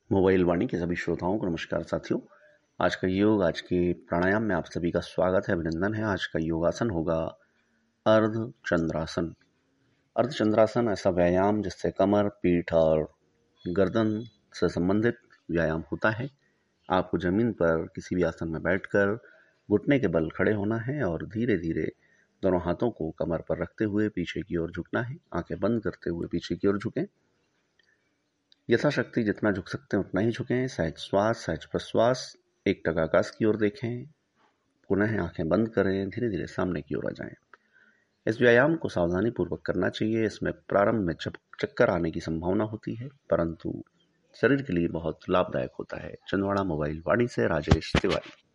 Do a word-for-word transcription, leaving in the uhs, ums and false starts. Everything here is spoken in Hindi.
मोबाइल वाणी के सभी श्रोताओं को नमस्कार साथियों। आज का योग, आज के प्राणायाम में आप सभी का स्वागत है, अभिनंदन है। आज का योगासन होगा अर्ध चंद्रासन। अर्ध चंद्रासन ऐसा व्यायाम जिससे कमर, पीठ और गर्दन से संबंधित व्यायाम होता है। आपको जमीन पर किसी भी आसन में बैठकर घुटने के बल खड़े होना है और धीरे धीरे दोनों हाथों को कमर पर रखते हुए पीछे की ओर झुकना है। आंखें बंद करते हुए पीछे की ओर झुकें। यथाशक्ति जितना झुक सकते हैं उतना ही झुकें। सहज श्वास, सहज प्रश्वास, एक टक आकाश की ओर देखें। पुनः आंखें बंद करें, धीरे धीरे सामने की ओर आ जाएं। इस व्यायाम को सावधानी पूर्वक करना चाहिए। इसमें प्रारंभ में चक्कर आने की संभावना होती है, परंतु शरीर के लिए बहुत लाभदायक होता है। छिंदवाड़ा मोबाइल वाणी से राजेश तिवारी।